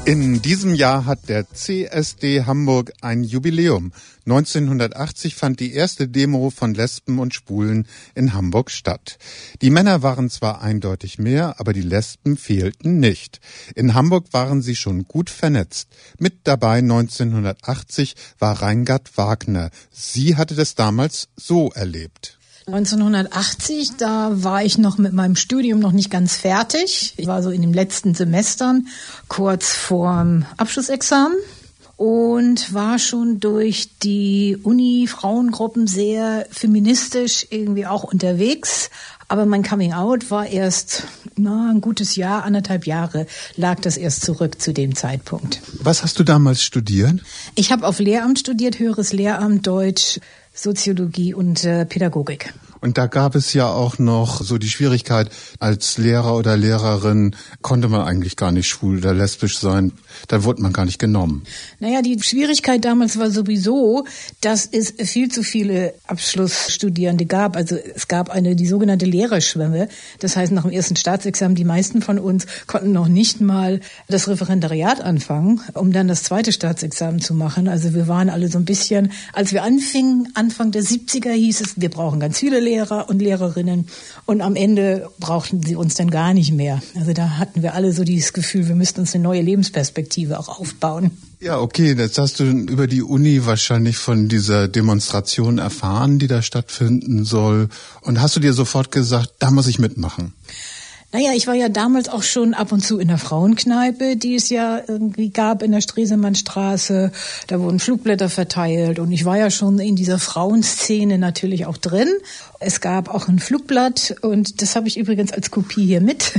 In diesem Jahr hat der CSD Hamburg ein Jubiläum. 1980 fand die erste Demo von Lesben und Schwulen in Hamburg statt. Die Männer waren zwar eindeutig mehr, aber die Lesben fehlten nicht. In Hamburg waren sie schon gut vernetzt. Mit dabei 1980 war Reingard Wagner. Sie hatte das damals so erlebt. 1980, da war ich noch mit meinem Studium noch nicht ganz fertig. Ich war so in den letzten Semestern, kurz vorm Abschlussexamen und war schon durch die Uni-Frauengruppen sehr feministisch irgendwie auch unterwegs. Aber mein Coming-out war erst ein gutes Jahr, 1,5 Jahre lag das erst zurück zu dem Zeitpunkt. Was hast du damals studiert? Ich habe auf Lehramt studiert, höheres Lehramt, Deutsch, Soziologie und Pädagogik. Und da gab es ja auch noch so die Schwierigkeit, als Lehrer oder Lehrerin konnte man eigentlich gar nicht schwul oder lesbisch sein. Da wurde man gar nicht genommen. Naja, die Schwierigkeit damals war sowieso, dass es viel zu viele Abschlussstudierende gab. Also es gab die sogenannte Lehrerschwemme. Das heißt, nach dem ersten Staatsexamen, die meisten von uns konnten noch nicht mal das Referendariat anfangen, um dann das zweite Staatsexamen zu machen. Also wir waren alle so ein bisschen, als wir anfingen, Anfang der 70er hieß es, wir brauchen ganz viele Lehrer und Lehrerinnen und am Ende brauchten sie uns dann gar nicht mehr. Also da hatten wir alle so dieses Gefühl, wir müssten uns eine neue Lebensperspektive auch aufbauen. Ja, okay, jetzt hast du über die Uni wahrscheinlich von dieser Demonstration erfahren, die da stattfinden soll. Und hast du dir sofort gesagt, da muss ich mitmachen? Naja, ich war ja damals auch schon ab und zu in der Frauenkneipe, die es ja irgendwie gab in der Stresemannstraße. Da wurden Flugblätter verteilt und ich war ja schon in dieser Frauenszene natürlich auch drin. Es gab auch ein Flugblatt und das habe ich übrigens als Kopie hier mit.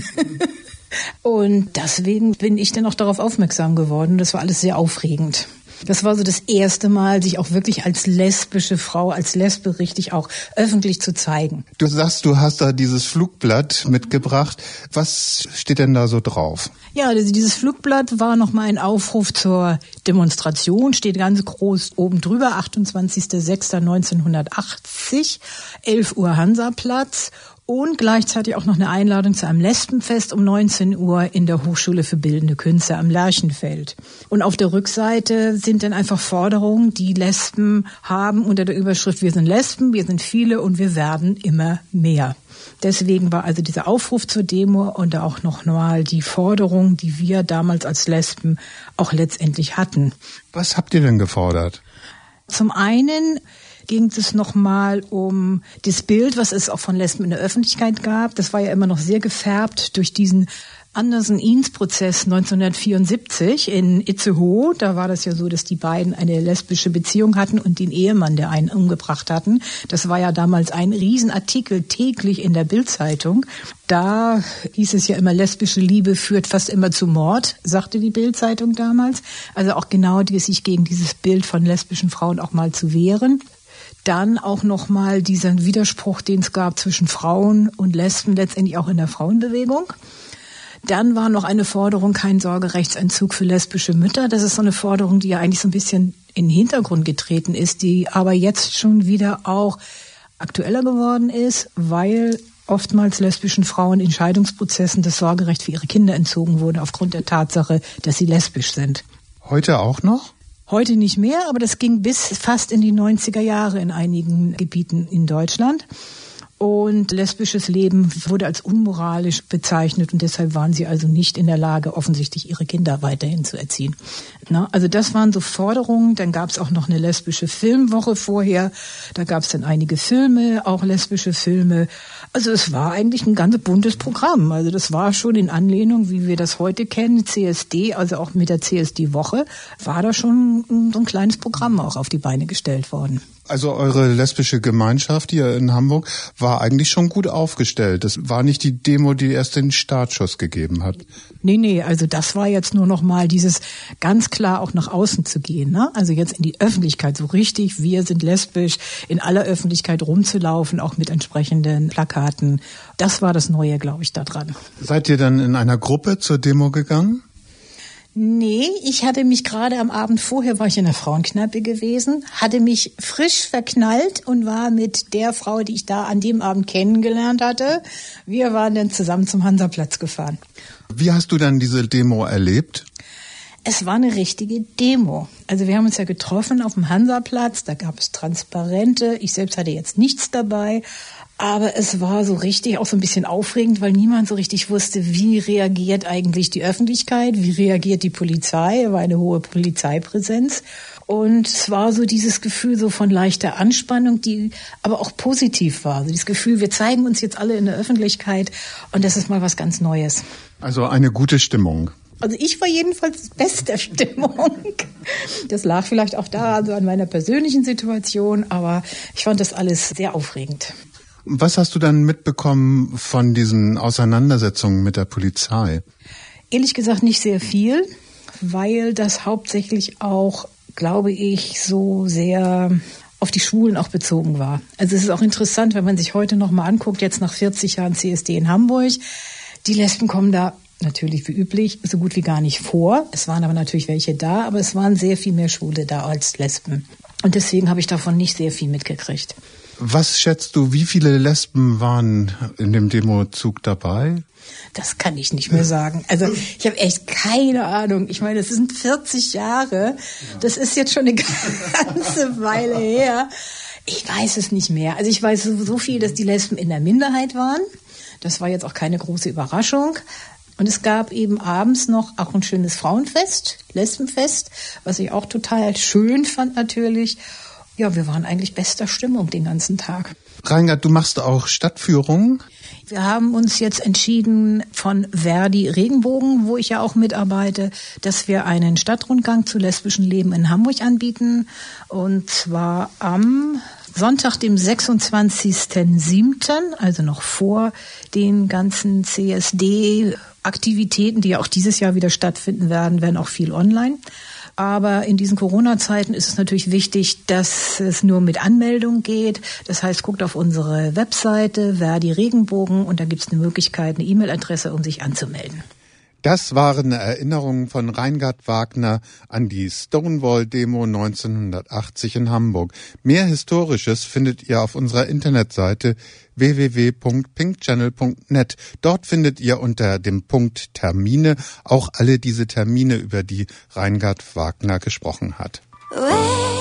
Und deswegen bin ich dann auch darauf aufmerksam geworden. Das war alles sehr aufregend. Das war so das erste Mal, sich auch wirklich als lesbische Frau, als Lesbe richtig auch öffentlich zu zeigen. Du sagst, du hast da dieses Flugblatt mitgebracht. Was steht denn da so drauf? Ja, also dieses Flugblatt war nochmal ein Aufruf zur Demonstration, steht ganz groß oben drüber, 28.06.1980, 11 Uhr Hansaplatz. Und gleichzeitig auch noch eine Einladung zu einem Lesbenfest um 19 Uhr in der Hochschule für Bildende Künste am Lerchenfeld. Und auf der Rückseite sind dann einfach Forderungen, die Lesben haben unter der Überschrift Wir sind Lesben, wir sind viele und wir werden immer mehr. Deswegen war also dieser Aufruf zur Demo und auch noch mal die Forderung, die wir damals als Lesben auch letztendlich hatten. Was habt ihr denn gefordert? Zum einen ging es nochmal um das Bild, was es auch von Lesben in der Öffentlichkeit gab. Das war ja immer noch sehr gefärbt durch diesen Anderson-Eanes-Prozess 1974 in Itzehoe. Da war das ja so, dass die beiden eine lesbische Beziehung hatten und den Ehemann, der einen umgebracht hatten. Das war ja damals ein Riesenartikel täglich in der Bild-Zeitung. Da hieß es ja immer, lesbische Liebe führt fast immer zu Mord, sagte die Bild-Zeitung damals. Also auch genau sich gegen dieses Bild von lesbischen Frauen auch mal zu wehren. Dann auch nochmal diesen Widerspruch, den es gab zwischen Frauen und Lesben, letztendlich auch in der Frauenbewegung. Dann war noch eine Forderung, kein Sorgerechtsentzug für lesbische Mütter. Das ist so eine Forderung, die ja eigentlich so ein bisschen in den Hintergrund getreten ist, die aber jetzt schon wieder auch aktueller geworden ist, weil oftmals lesbischen Frauen in Scheidungsprozessen das Sorgerecht für ihre Kinder entzogen wurde, aufgrund der Tatsache, dass sie lesbisch sind. Heute auch noch? Heute nicht mehr, aber das ging bis fast in die 90er Jahre in einigen Gebieten in Deutschland. Und lesbisches Leben wurde als unmoralisch bezeichnet und deshalb waren sie also nicht in der Lage, offensichtlich ihre Kinder weiterhin zu erziehen. Also das waren so Forderungen. Dann gab es auch noch eine lesbische Filmwoche vorher. Da gab es dann einige Filme, auch lesbische Filme. Also es war eigentlich ein ganz buntes Programm. Also das war schon in Anlehnung, wie wir das heute kennen, CSD, also auch mit der CSD-Woche, war da schon so ein kleines Programm auch auf die Beine gestellt worden. Also eure lesbische Gemeinschaft hier in Hamburg war eigentlich schon gut aufgestellt. Das war nicht die Demo, die erst den Startschuss gegeben hat. Nee, also das war jetzt nur noch mal dieses ganz klar auch nach außen zu gehen, ne? Also jetzt in die Öffentlichkeit so richtig, wir sind lesbisch, in aller Öffentlichkeit rumzulaufen, auch mit entsprechenden Plakaten. Das war das Neue, glaube ich, da dran. Seid ihr dann in einer Gruppe zur Demo gegangen? Nee, ich hatte mich gerade am Abend vorher, war ich in der Frauenkneipe gewesen, hatte mich frisch verknallt und war mit der Frau, die ich da an dem Abend kennengelernt hatte, wir waren dann zusammen zum Hansaplatz gefahren. Wie hast du dann diese Demo erlebt? Es war eine richtige Demo. Also wir haben uns ja getroffen auf dem Hansaplatz, da gab es Transparente. Ich selbst hatte jetzt nichts dabei, aber es war so richtig auch so ein bisschen aufregend, weil niemand so richtig wusste, wie reagiert eigentlich die Öffentlichkeit, wie reagiert die Polizei, war eine hohe Polizeipräsenz. Und es war so dieses Gefühl so von leichter Anspannung, die aber auch positiv war. Also dieses Gefühl, wir zeigen uns jetzt alle in der Öffentlichkeit und das ist mal was ganz Neues. Also eine gute Stimmung. Also ich war jedenfalls bester Stimmung. Das lag vielleicht auch daran, so an meiner persönlichen Situation, aber ich fand das alles sehr aufregend. Was hast du dann mitbekommen von diesen Auseinandersetzungen mit der Polizei? Ehrlich gesagt nicht sehr viel, weil das hauptsächlich auch, glaube ich, so sehr auf die Schwulen auch bezogen war. Also es ist auch interessant, wenn man sich heute noch mal anguckt, jetzt nach 40 Jahren CSD in Hamburg, die Lesben kommen da natürlich wie üblich so gut wie gar nicht vor. Es waren aber natürlich welche da, aber es waren sehr viel mehr Schwule da als Lesben. Und deswegen habe ich davon nicht sehr viel mitgekriegt. Was schätzt du, wie viele Lesben waren in dem Demozug dabei? Das kann ich nicht mehr sagen. Also ich habe echt keine Ahnung. Ich meine, das sind 40 Jahre. Das ist jetzt schon eine ganze Weile her. Ich weiß es nicht mehr. Also ich weiß so viel, dass die Lesben in der Minderheit waren. Das war jetzt auch keine große Überraschung. Und es gab eben abends noch auch ein schönes Frauenfest, Lesbenfest, was ich auch total schön fand natürlich. Ja, wir waren eigentlich bester Stimmung den ganzen Tag. Reingard, du machst auch Stadtführungen? Wir haben uns jetzt entschieden von Verdi Regenbogen, wo ich ja auch mitarbeite, dass wir einen Stadtrundgang zu lesbischem Leben in Hamburg anbieten. Und zwar am Sonntag, dem 26.07., also noch vor den ganzen CSD-Aktivitäten, die ja auch dieses Jahr wieder stattfinden werden auch viel online. Aber in diesen Corona-Zeiten ist es natürlich wichtig, dass es nur mit Anmeldung geht. Das heißt, guckt auf unsere Webseite Verdi Regenbogen und da gibt es eine Möglichkeit, eine E-Mail-Adresse, um sich anzumelden. Das waren Erinnerungen von Reingard Wagner an die Stonewall-Demo 1980 in Hamburg. Mehr Historisches findet ihr auf unserer Internetseite www.pinkchannel.net. Dort findet ihr unter dem Punkt Termine auch alle diese Termine, über die Reingard Wagner gesprochen hat.